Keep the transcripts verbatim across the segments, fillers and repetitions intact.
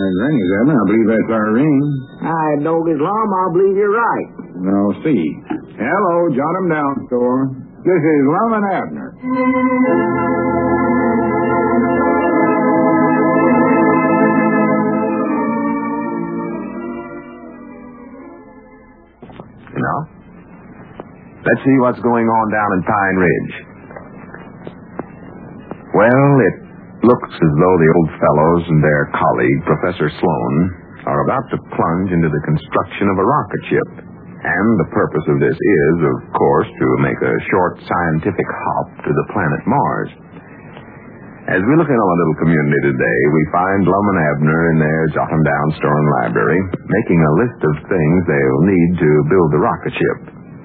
There's ring is Abner. I believe that's our ring. I dog Islam, I believe you're right. Now, see. Hello, jot 'em down, store. This is Lum and Abner. You know? Let's see what's going on down in Pine Ridge. Well, it looks as though the old fellows and their colleague, Professor Sloan, are about to plunge into the construction of a rocket ship. And the purpose of this is, of course, to make a short scientific hop to the planet Mars. As we look in our little community today, we find Lum and Abner in their jot-em-down store and library, making a list of things they'll need to build the rocket ship.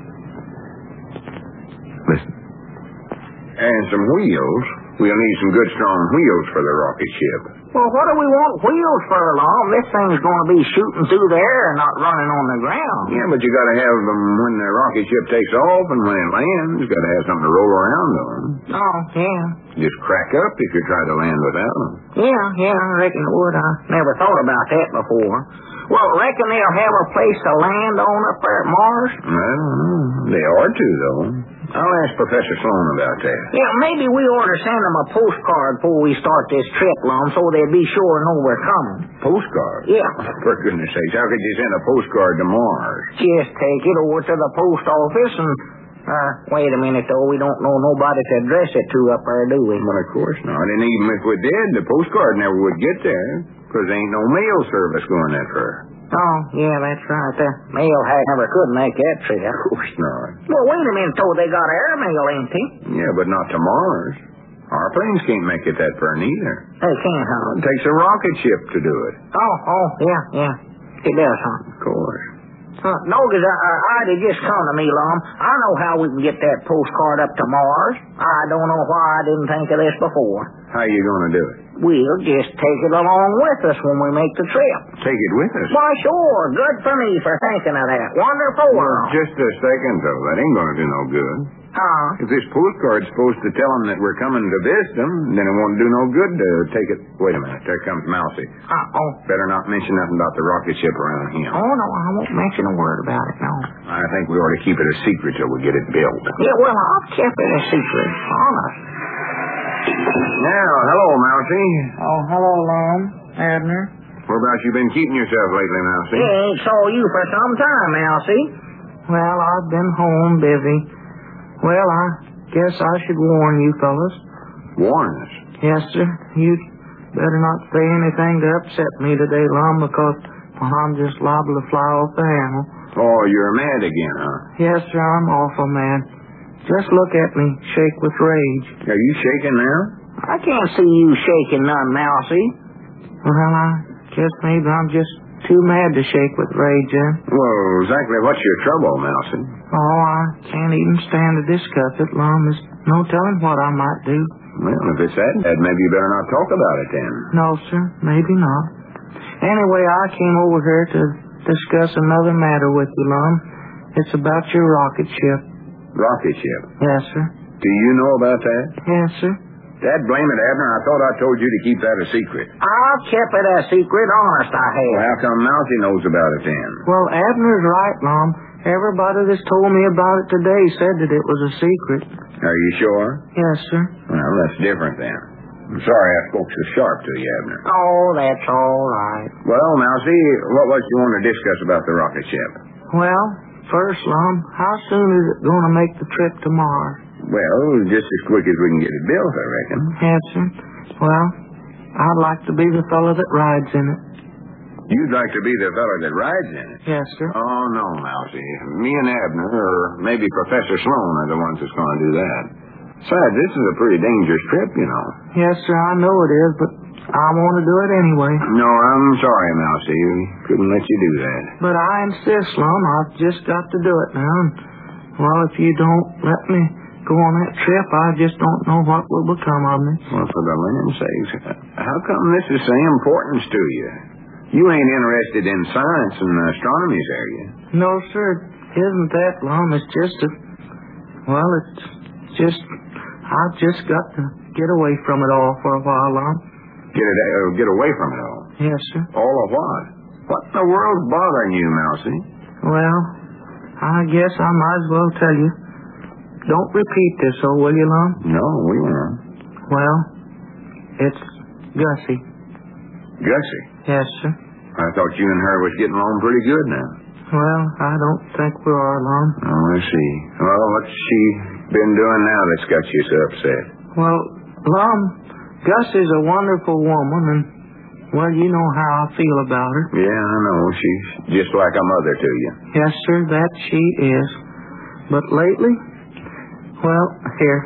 Listen. And some wheels. We'll need some good, strong wheels for the rocket ship. Well, what do we want wheels for, Lum? This thing's going to be shooting through the air and not running on the ground. Yeah, but you got to have them when the rocket ship takes off and when it lands. You got to have something to roll around on. Oh, yeah. Just crack up if you try to land without them. Yeah, yeah, I reckon it would. I never thought about that before. Well, reckon they'll have a place to land on up there at Mars? I don't know. They ought to, though. I'll ask Professor Sloan about that. Yeah, maybe we ought to send them a postcard before we start this trip, Lum, so they'd be sure to know we're coming. Postcard? Yeah. For goodness sakes, how could you send a postcard to Mars? Just take it over to the post office and... Uh, wait a minute, though. We don't know nobody to address it to up there, do we? Well, of course not. And even if we did, the postcard never would get there, because there ain't no mail service going that far. Oh, yeah, that's right. The mail hack never could make that trip. Of course not. Well, wait a minute, though. They got airmail, ain't they? Yeah, but not to Mars. Our planes can't make it that far neither. They can't, huh? It takes a rocket ship to do it. Oh, oh, yeah, yeah. It does, huh? Of course. Uh, Noggins, I, I, I just come to me, Lum. I know how we can get that postcard up to Mars. I don't know why I didn't think of this before. How you going to do it? We'll just take it along with us when we make the trip. Take it with us? Why, sure. Good for me for thinking of that. Wonderful. Well, just a second, though. That ain't going to do no good. Uh, if this postcard's supposed to tell them that we're coming to visit them, then it won't do no good to take it. Wait a minute. There comes Mousy. Uh-oh. Better not mention nothing about the rocket ship around him. Oh, no, I won't mention a word about it, no. I think we ought to keep it a secret till we get it built. Yeah, well, I've kept it a secret. Honest. Now, hello, Mousy. Oh, hello, Lum. Abner. Whereabouts you been keeping yourself lately, Mousy? Yeah, ain't saw you for some time, Mousy. Well, I've been home busy. Well, I guess I should warn you fellas. Warn us? Yes, sir. You'd better not say anything to upset me today, Lum, because well, I'm just liable to fly off the handle. Oh, you're mad again, huh? Yes, sir, I'm awful mad. Just look at me, shake with rage. Are you shaking now? I can't see you shaking none, Mousy. Well, I guess maybe I'm just too mad to shake with rage, then. Well, exactly what's your trouble, Mousy? Oh, I can't even stand to discuss it, Lum. There's no telling what I might do. Well, if it's that bad, maybe you better not talk about it then. No, sir, maybe not. Anyway, I came over here to discuss another matter with you, Lum. It's about your rocket ship. Rocket ship? Yes, sir. Do you know about that? Yes, sir. Dad, blame it, Abner. I thought I told you to keep that a secret. I've kept it a secret, honest I have. Well, how come Mousy knows about it then? Well, Abner's right, Lum. Everybody that's told me about it today said that it was a secret. Are you sure? Yes, sir. Well, that's different then. I'm sorry I spoke so sharp to you, Abner. Oh, that's all right. Well, Mousy, what was you want to discuss about the rocket ship? Well, first, Lum, how soon is it going to make the trip to Mars? Well, just as quick as we can get it built, I reckon. Yes, sir. Well, I'd like to be the fellow that rides in it. You'd like to be the fellow that rides in it? Yes, sir. Oh, no, Mousy. Me and Abner, or maybe Professor Sloan, are the ones that's going to do that. Besides, this is a pretty dangerous trip, you know. Yes, sir, I know it is, but I want to do it anyway. No, I'm sorry, Mousy. We couldn't let you do that. But I insist, Lum. I've just got to do it now. And, well, if you don't let me go on that trip, I just don't know what will become of me. Well, for the land's sakes, how come this is so important to you? You ain't interested in science and astronomy, are you? No, sir. It isn't that, Lum. It's just a... Well, it's just... I've just got to get away from it all for a while, Lum. Get it, uh, get away from it all? Yes, sir. All of what? What in the world's bothering you, Mousie? Well, I guess I might as well tell you. Don't repeat this, oh, will you, Lum? No, we won't. Well, it's Gussie. Gussie? Yes, sir. I thought you and her was getting along pretty good now. Well, I don't think we are, Lum. Oh, I see. Well, what's she been doing now that's got you so upset? Well, Lum, Gussie's a wonderful woman, and, well, you know how I feel about her. Yeah, I know. She's just like a mother to you. Yes, sir, that she is. But lately, well, here,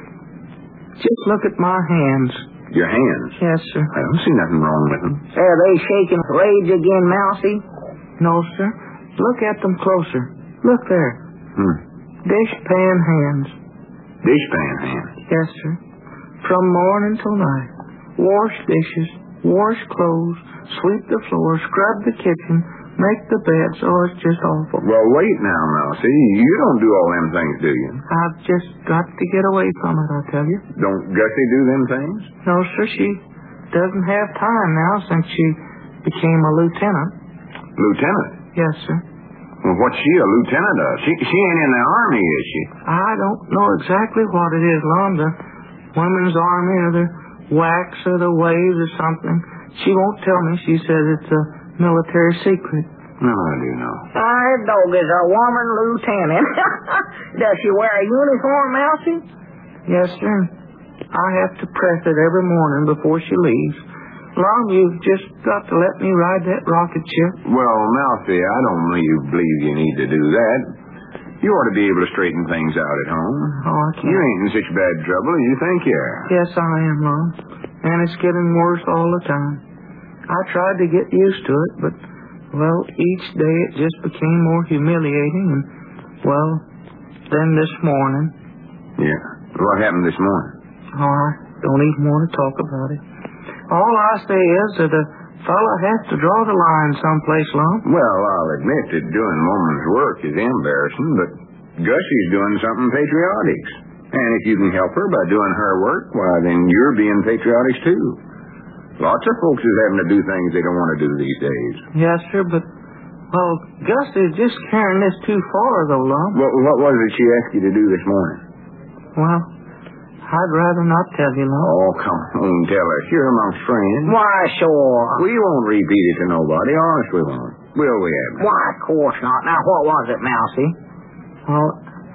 just look at my hands. Your hands? Yes, sir. I don't see nothing wrong with them. Are they shaking with rage again, Mousie? No, sir. Look at them closer. Look there. Hmm. Dishpan hands. Dishpan hands? Yes, sir. From morning till night. Wash dishes, wash clothes, sweep the floor, scrub the kitchen, make the beds. Oh, it's just awful. Well, wait now, Mousie. You don't do all them things, do you? I've just got to get away from it, I tell you. Don't Gussie do them things? No, sir, she doesn't have time now since she became a lieutenant. Lieutenant? Yes, sir. Well, what's she a lieutenant of? She, she ain't in the army, is she? I don't know exactly what it is, Lum. The women's army or the wax or the waves or something. She won't tell me. She says it's a military secret. No, I do know. Our dog is a woman lieutenant. Does she wear a uniform, Mousie? Yes, sir. I have to press it every morning before she leaves. Lum, you've just got to let me ride that rocket ship. Well, Mousie, I don't really believe you need to do that. You ought to be able to straighten things out at home. Oh, I can't. You ain't in such bad trouble as you think you are. Yes, I am, Lum. And it's getting worse all the time. I tried to get used to it, but, well, each day it just became more humiliating. And, well, then this morning. Yeah. What happened this morning? Oh, I don't even want to talk about it. All I say is that a fella has to draw the line someplace, Lum. Well, I'll admit that doing woman's work is embarrassing, but Gussie's doing something patriotic. And if you can help her by doing her work, why, then you're being patriotic, too. Lots of folks is having to do things they don't want to do these days. Yes, sir, but, well, Gussie's just carrying this too far, though, Lum. What, what was it she asked you to do this morning? Well, I'd rather not tell you, Lum. Oh, come on, tell us. You're amongst friends. Why, sure. We won't repeat it to nobody. Honest, we won't. Will we, Abner? Why, of course not. Now, what was it, Mousie? Well,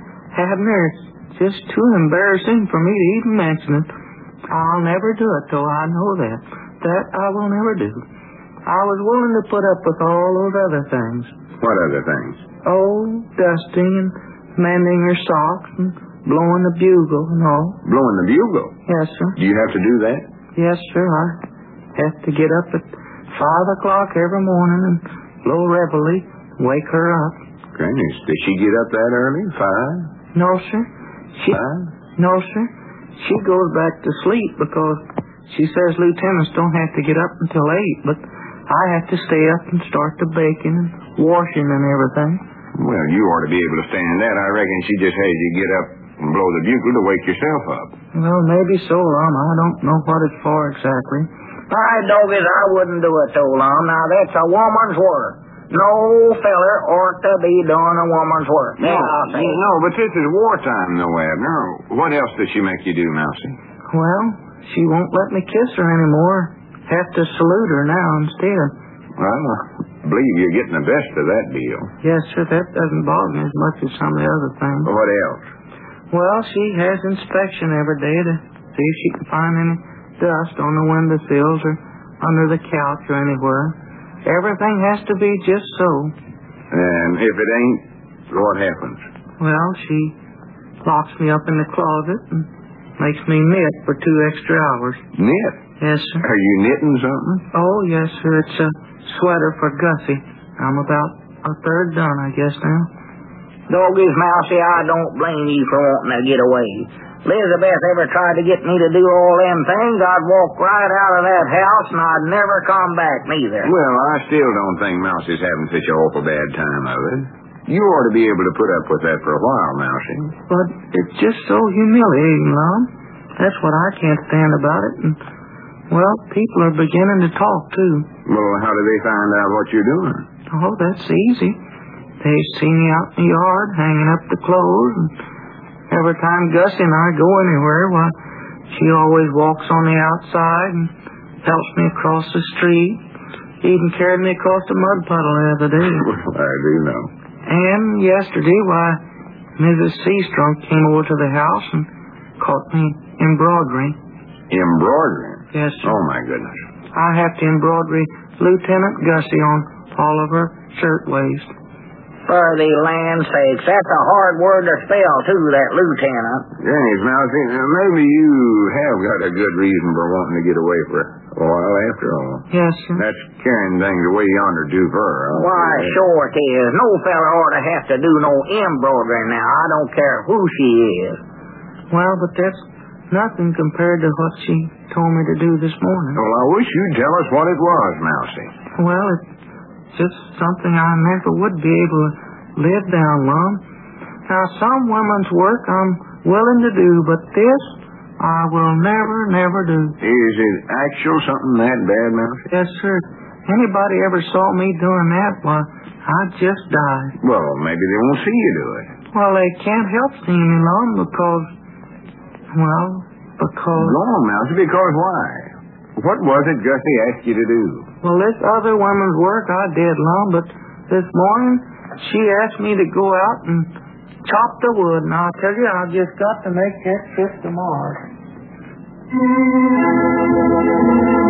Abner, it's just too embarrassing for me to even mention it. I'll never do it, though. I know that. That I will never do. I was willing to put up with all those other things. What other things? Oh, dusting and mending her socks and blowing the bugle and all. Blowing the bugle? Yes, sir. Do you have to do that? Yes, sir. I have to get up at five o'clock every morning and blow reveille, wake her up. Goodness, did she get up that early? Five? No, sir. She, Five? No, sir. She goes back to sleep because she says lieutenants don't have to get up until eight, but I have to stay up and start the baking and washing and everything. Well, you ought to be able to stand that. I reckon she just has you get up and blow the bugle to wake yourself up. Well, maybe so, Lum. I don't know what it's for exactly. My doggies, I wouldn't do it, though, Lum. Now, that's a woman's work. No feller ought to be doing a woman's work. No, I'll say. no, but this is wartime, though, Abner. What else does she make you do, Mousie? Well, she won't let me kiss her anymore. Have to salute her now instead. Well, I believe you're getting the best of that deal. Yes, sir, that doesn't bother me as much as some of the other things. What else? Well, she has inspection every day to see if she can find any dust on the windowsills or under the couch or anywhere. Everything has to be just so. And if it ain't, what happens? Well, she locks me up in the closet and makes me knit for two extra hours. Knit? Yes, sir. Are you knitting something? Oh, yes, sir. It's a sweater for Gussie. I'm about a third done, I guess, now. Doggies, Mousie, I don't blame you for wanting to get away. Elizabeth ever tried to get me to do all them things, I'd walk right out of that house and I'd never come back neither. Well, I still don't think Mousie's having such an awful bad time of it. You ought to be able to put up with that for a while, Mousie. But it's just so humiliating, Lum. That's what I can't stand about it. And, well, people are beginning to talk, too. Well, how do they find out what you're doing? Oh, that's easy. They see me out in the yard hanging up the clothes, and every time Gussie and I go anywhere, well, she always walks on the outside and helps me across the street. Even carried me across the mud puddle the other day. Well, I do know. And yesterday, why, Missus Seastrunk came over to the house and caught me embroidering. Embroidering? Yes, sir. Oh, my goodness. I have to embroider Lieutenant Gussie on all of her shirtwaists. For the land's sakes, that's a hard word to spell, too, that lieutenant. James, now, see, maybe you have got a good reason for wanting to get away for a while after all. Yes, sir. That's carrying things away yonder too far. Huh? Why, sure it is. No fella ought to have to do no embroidering now. I don't care who she is. Well, but that's nothing compared to what she told me to do this morning. Well, I wish you'd tell us what it was, Mousie. Well, it's just something I never would be able to live down, Lum. Now, some women's work I'm willing to do, but this I will never, never do. Is it actual something that bad, Mousie? Yes, sir. Anybody ever saw me doing that, why, I'd just die. Well, maybe they won't see you do it. Well, they can't help seeing me, Lum, because, well, because... Go on, Mousie, because why? What was it Gussie asked you to do? Well, this other woman's work I did, Lum, but this morning she asked me to go out and chop the wood, and I'll tell you, I've just got to make that trip tomorrow.